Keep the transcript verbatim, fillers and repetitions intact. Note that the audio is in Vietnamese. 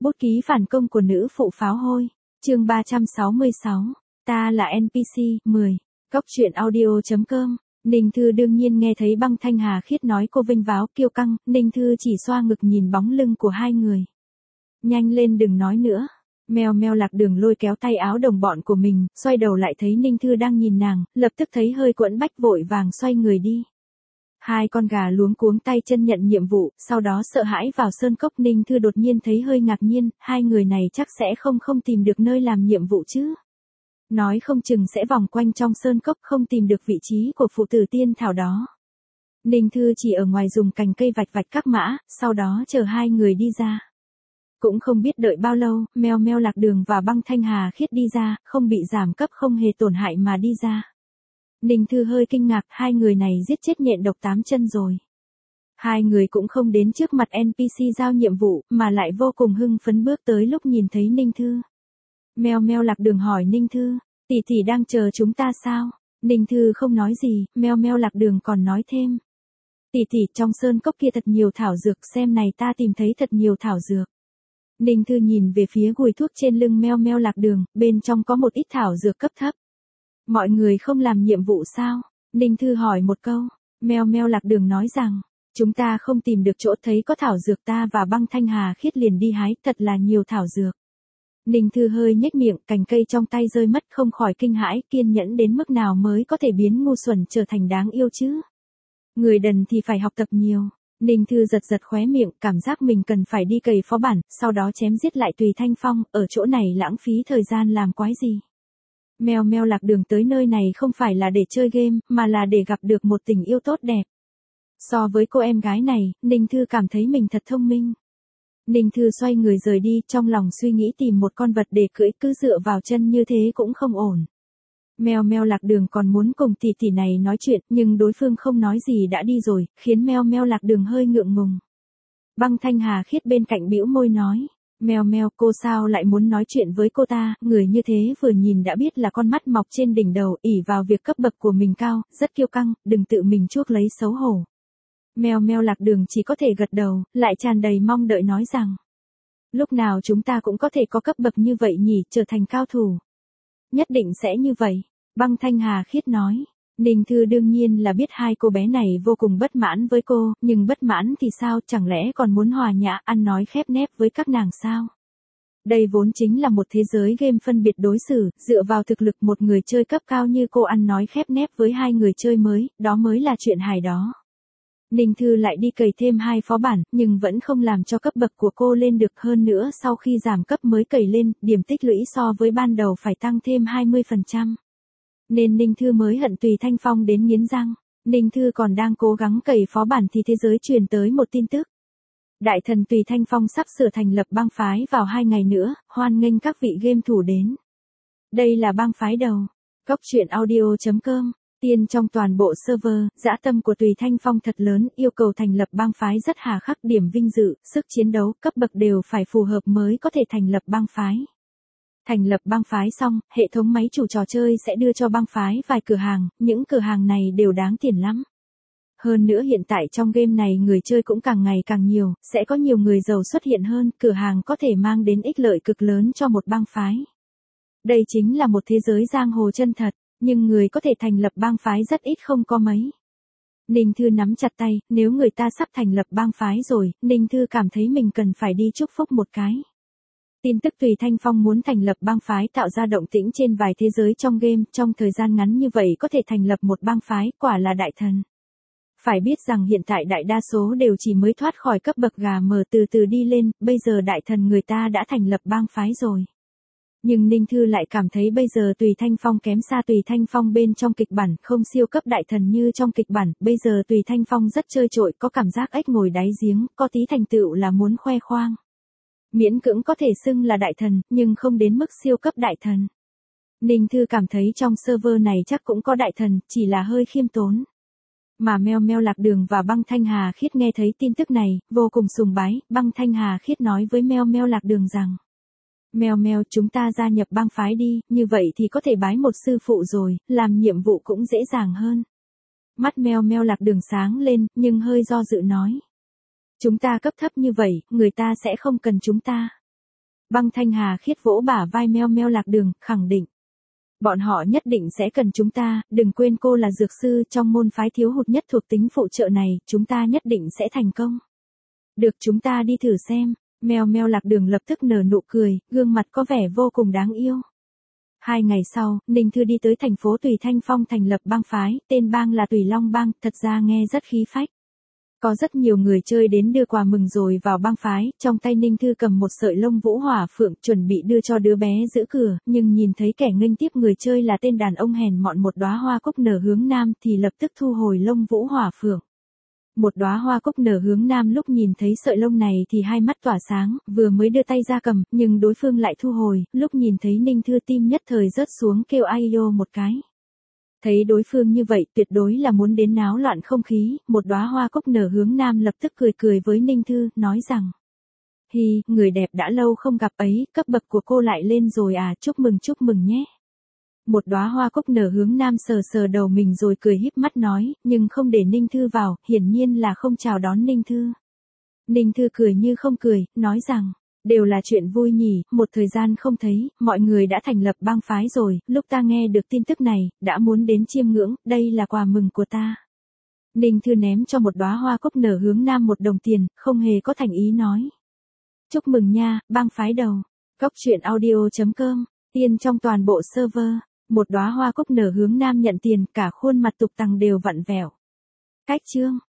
Bút ký phản công của nữ phụ pháo hôi. Chương ba trăm sáu mươi sáu. Ta là en pê xê, mười. Góc truyện audio chấm com. Ninh Thư đương nhiên nghe thấy Băng Thanh Hà Khiết nói cô vênh váo kiêu căng, Ninh Thư chỉ xoa ngực nhìn bóng lưng của hai người. Nhanh lên đừng nói nữa. Mèo meo Lạc Đường lôi kéo tay áo đồng bọn của mình, xoay đầu lại thấy Ninh Thư đang nhìn nàng, lập tức thấy hơi quẫn bách vội vàng xoay người đi. Hai con gà luống cuống tay chân nhận nhiệm vụ, sau đó sợ hãi vào sơn cốc. Ninh Thư đột nhiên thấy hơi ngạc nhiên, hai người này chắc sẽ không không tìm được nơi làm nhiệm vụ chứ. Nói không chừng sẽ vòng quanh trong sơn cốc không tìm được vị trí của phụ tử tiên thảo đó. Ninh Thư chỉ ở ngoài dùng cành cây vạch vạch các mã, sau đó chờ hai người đi ra. Cũng không biết đợi bao lâu, meo meo Lạc Đường và Băng Thanh Hà Khiết đi ra, không bị giảm cấp không hề tổn hại mà đi ra. Ninh Thư hơi kinh ngạc, hai người này giết chết nhện độc tám chân rồi. Hai người cũng không đến trước mặt en pê xê giao nhiệm vụ, mà lại vô cùng hưng phấn bước tới lúc nhìn thấy Ninh Thư. Meo meo Lạc Đường hỏi Ninh Thư, tỷ tỷ đang chờ chúng ta sao? Ninh Thư không nói gì, meo meo Lạc Đường còn nói thêm. Tỷ tỷ, trong sơn cốc kia thật nhiều thảo dược, xem này ta tìm thấy thật nhiều thảo dược. Ninh Thư nhìn về phía gùi thuốc trên lưng meo meo Lạc Đường, bên trong có một ít thảo dược cấp thấp. Mọi người không làm nhiệm vụ sao? Ninh Thư hỏi một câu. Meo meo Lạc Đường nói rằng, chúng ta không tìm được chỗ thấy có thảo dược, ta và Băng Thanh Hà Khiết liền đi hái, thật là nhiều thảo dược. Ninh Thư hơi nhếch miệng, cành cây trong tay rơi mất, không khỏi kinh hãi, kiên nhẫn đến mức nào mới có thể biến ngu xuẩn trở thành đáng yêu chứ? Người đần thì phải học tập nhiều. Ninh Thư giật giật khóe miệng, cảm giác mình cần phải đi cày phó bản, sau đó chém giết lại Tùy Thanh Phong, ở chỗ này lãng phí thời gian làm quái gì. Meo meo Lạc Đường tới nơi này không phải là để chơi game, mà là để gặp được một tình yêu tốt đẹp. So với cô em gái này, Ninh Thư cảm thấy mình thật thông minh. Ninh Thư xoay người rời đi, trong lòng suy nghĩ tìm một con vật để cưỡi, cứ dựa vào chân như thế cũng không ổn. Meo meo Lạc Đường còn muốn cùng tỷ tỷ này nói chuyện, nhưng đối phương không nói gì đã đi rồi, khiến meo meo Lạc Đường hơi ngượng ngùng. Băng Thanh Hà Khiết bên cạnh bĩu môi nói, meo meo, cô sao lại muốn nói chuyện với cô ta, người như thế vừa nhìn đã biết là con mắt mọc trên đỉnh đầu, ỷ vào việc cấp bậc của mình cao, rất kiêu căng, đừng tự mình chuốc lấy xấu hổ. Meo meo Lạc Đường chỉ có thể gật đầu, lại tràn đầy mong đợi nói rằng, lúc nào chúng ta cũng có thể có cấp bậc như vậy nhỉ, trở thành cao thủ. Nhất định sẽ như vậy. Băng Thanh Hà Khiết nói. Ninh Thư đương nhiên là biết hai cô bé này vô cùng bất mãn với cô, nhưng bất mãn thì sao, chẳng lẽ còn muốn hòa nhã ăn nói khép nép với các nàng sao? Đây vốn chính là một thế giới game phân biệt đối xử, dựa vào thực lực một người chơi cấp cao như cô ăn nói khép nép với hai người chơi mới, đó mới là chuyện hài đó. Ninh Thư lại đi cày thêm hai phó bản, nhưng vẫn không làm cho cấp bậc của cô lên được, hơn nữa sau khi giảm cấp mới cày lên, điểm tích lũy so với ban đầu phải tăng thêm hai mươi phần trăm. Nên Ninh Thư mới hận Tùy Thanh Phong đến nghiến răng. Ninh Thư còn đang cố gắng cày phó bản thì thế giới truyền tới một tin tức. Đại thần Tùy Thanh Phong sắp sửa thành lập bang phái vào hai ngày nữa, hoan nghênh các vị game thủ đến. Đây là bang phái đầu. Góc truyện audio chấm com. Tiên trong toàn bộ server, dã tâm của Tùy Thanh Phong thật lớn, yêu cầu thành lập bang phái rất hà khắc, điểm vinh dự, sức chiến đấu, cấp bậc đều phải phù hợp mới có thể thành lập bang phái. Thành lập bang phái xong, hệ thống máy chủ trò chơi sẽ đưa cho bang phái vài cửa hàng, những cửa hàng này đều đáng tiền lắm. Hơn nữa hiện tại trong game này người chơi cũng càng ngày càng nhiều, sẽ có nhiều người giàu xuất hiện hơn, cửa hàng có thể mang đến ích lợi cực lớn cho một bang phái. Đây chính là một thế giới giang hồ chân thật, nhưng người có thể thành lập bang phái rất ít, không có mấy. Ninh Thư nắm chặt tay, nếu người ta sắp thành lập bang phái rồi, Ninh Thư cảm thấy mình cần phải đi chúc phúc một cái. Tin tức Tùy Thanh Phong muốn thành lập bang phái tạo ra động tĩnh trên vài thế giới trong game, trong thời gian ngắn như vậy có thể thành lập một bang phái, quả là đại thần. Phải biết rằng hiện tại đại đa số đều chỉ mới thoát khỏi cấp bậc gà mờ từ từ đi lên, bây giờ đại thần người ta đã thành lập bang phái rồi. Nhưng Ninh Thư lại cảm thấy bây giờ Tùy Thanh Phong kém xa Tùy Thanh Phong bên trong kịch bản, không siêu cấp đại thần như trong kịch bản, bây giờ Tùy Thanh Phong rất trơ trội, có cảm giác ếch ngồi đáy giếng, có tí thành tựu là muốn khoe khoang. Miễn cưỡng có thể xưng là đại thần, nhưng không đến mức siêu cấp đại thần. Ninh Thư cảm thấy trong server này chắc cũng có đại thần, chỉ là hơi khiêm tốn. Mà meo meo Lạc Đường và Băng Thanh Hà Khiết nghe thấy tin tức này, vô cùng sùng bái. Băng Thanh Hà Khiết nói với meo meo Lạc Đường rằng, meo meo, chúng ta gia nhập bang phái đi, như vậy thì có thể bái một sư phụ rồi, làm nhiệm vụ cũng dễ dàng hơn. Mắt meo meo Lạc Đường sáng lên, nhưng hơi do dự nói, chúng ta cấp thấp như vậy, người ta sẽ không cần chúng ta. Băng Thanh Hà khiết vỗ bả vai Meo Meo Lạc Đường, khẳng định. Bọn họ nhất định sẽ cần chúng ta, đừng quên cô là dược sư, trong môn phái thiếu hụt nhất thuộc tính phụ trợ này, chúng ta nhất định sẽ thành công. Được, chúng ta đi thử xem. Meo Meo Lạc Đường lập tức nở nụ cười, gương mặt có vẻ vô cùng đáng yêu. Hai ngày sau, Ninh Thư đi tới thành phố Tùy Thanh Phong thành lập bang phái, tên bang là Tùy Long Bang, thật ra nghe rất khí phách. Có rất nhiều người chơi đến đưa quà mừng rồi vào bang phái, trong tay Ninh Thư cầm một sợi lông vũ hỏa phượng chuẩn bị đưa cho đứa bé giữ cửa, nhưng nhìn thấy kẻ nghênh tiếp người chơi là tên đàn ông hèn mọn một đóa hoa cúc nở hướng nam thì lập tức thu hồi lông vũ hỏa phượng. Một đóa hoa cúc nở hướng nam lúc nhìn thấy sợi lông này thì hai mắt tỏa sáng, vừa mới đưa tay ra cầm, nhưng đối phương lại thu hồi, lúc nhìn thấy Ninh Thư tim nhất thời rớt xuống kêu ai yo một cái. Thấy đối phương như vậy tuyệt đối là muốn đến náo loạn không khí, một đóa hoa cúc nở hướng nam lập tức cười cười với Ninh Thư, nói rằng. Hi, người đẹp đã lâu không gặp ấy, cấp bậc của cô lại lên rồi à, chúc mừng chúc mừng nhé. Một đóa hoa cúc nở hướng nam sờ sờ đầu mình rồi cười híp mắt nói, nhưng không để Ninh Thư vào, hiển nhiên là không chào đón Ninh Thư. Ninh Thư cười như không cười, nói rằng. Đều là chuyện vui nhỉ, một thời gian không thấy, mọi người đã thành lập bang phái rồi, lúc ta nghe được tin tức này, đã muốn đến chiêm ngưỡng, đây là quà mừng của ta. Ninh Thư ném cho một đóa hoa cúc nở hướng nam một đồng tiền, không hề có thành ý nói. Chúc mừng nha, bang phái đầu. Cốc truyện audio chấm com, tiên trong toàn bộ server, một đóa hoa cúc nở hướng nam nhận tiền, cả khuôn mặt tục tằng đều vặn vẹo. Cách chương.